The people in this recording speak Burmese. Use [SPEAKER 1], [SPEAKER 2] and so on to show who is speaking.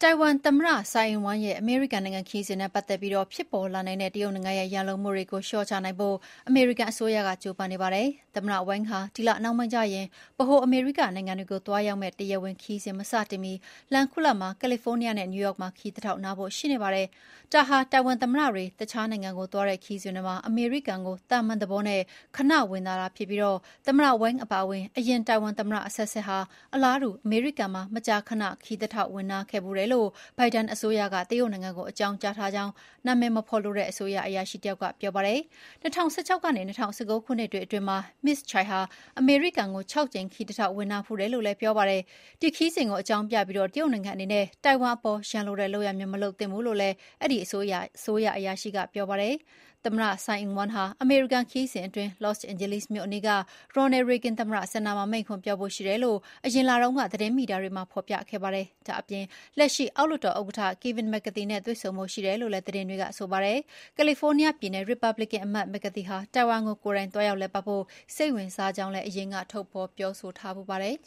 [SPEAKER 1] တိုင်ဝမ်သမ္မတဆိုင်အင်းဝမ်ရဲ့အမေရိကန်နိုင်ငံခရီးစဉ်နဲ့ပတ်သက်ပြီးဖြစ်ပေါ်လာနိုင်တဲ့တရုတ်နိုင်ငံရဲ့ရန်လိုမှုတွေကိုလျှော့ချနိုင်ဖို့အမေရိကန်အစိုးရကကြိုးပမ်းနေပါတယ်။သမ္မတဝမ်ဟာဒီလနှောင်းပိုင်းကျရင်ဗဟိုအမေရိကနိုင်ငံတွေကိုသွားရောက်မယ့်တရားဝင်ခရီးစဉ်မစတင်မီလန်ခုလတ်မှာကယ်လီဖိုးနီးယားနဲ့နယူးယောက်မှာခရီးတစ်ထောက်နားဖို့ရှိနေပါတယ်။ဒါဟာတိုင်ဝမ်သမ္မတတွေတခြားနိုင်ငံကိုသွားတဲ့ခရီးစဉ်တွေမှာအမေရိကန်ကိုသာမန်သဘောနဲ့ခဏဝင်လာတာဖြစ်ပြီးသမ္မတဝမ်အပါအဝင်အရင်တိုင်ဝမ်သမ္မတအဆက်ဆက်ဟာအလားတူအမေရိကန်မှာမကြာခဏခရီးတစ်ထောက်ဝင်နာခဲ့ဘူးတယ်လို့ဘိုင်ဒန်အစိုးရကတရုတ်နိုင်ငံကိုအကြောင်းကြားထားကြောင်းနာမည်မဖော်လိုတဲ့အစိုးရအရာရှိတယောက်ကပြောပါတယ်။2016ကနေ2019ခုနှစ်အတွင်းမှာ Miss Chai ဟာအမေရိကန်ကို6 ကြိမ်ခရီးတစ်ထောက်ဝင်နာဖူးတယ်လို့လည်းပြောပါတယ်။ဒီခရီးစဉ်ကိုအကြောင်းပြပြီးတရုတ်နိုင်ငံအနေနဲ့တိုင်ဝမ်အပေါ်ရန်လိုတဲ့လုပ်ရပ်မျိုးမလုပ်သင့်ဘူးလို့လည်းအဲဒီအစိုးရအရာရှိကပြောပါတယ်။သမ္မတဆိုင်အင်းဝမ်ဟာအမေရိကန်ခရီးစဉ်အတွင်းလော့စ်အိန်ဂျလိစ်မြို့အနီးကရော်နယ်ရေဂင်သမ္မတစင်တာမှာမိန့်ခွန်းပြောဖို့ရှိတယ်လို့အရင်လတုန်းကသတင်းမီဒီယာတွေမှာဖော်ပြခဲ့ပါတယ်။ဒါအပြင်လက်ရှိအောက်လွှတ်တော်ဥက္ကဋ္ဌကီဗင်မက်ကသီနဲ့တွေ့ဆုံဖို့ရှိတယ်လို့လည်းသတင်းတွေကဆိုပါတယ်။ကယ်လီဖိုးနီးယားပြည်နယ်ရီပတ်ဘလစ်ကန်အမတ်မက်ကသီဟာတိုင်ဝမ်ကိုကိုယ်တိုင်သွားရောက်လည်ပတ်ဖို့စိတ်ဝင်စားကြောင်းလည်းအရင်ကထုတ်ဖော်ပြောဆိုထားဖူးပါတယ်။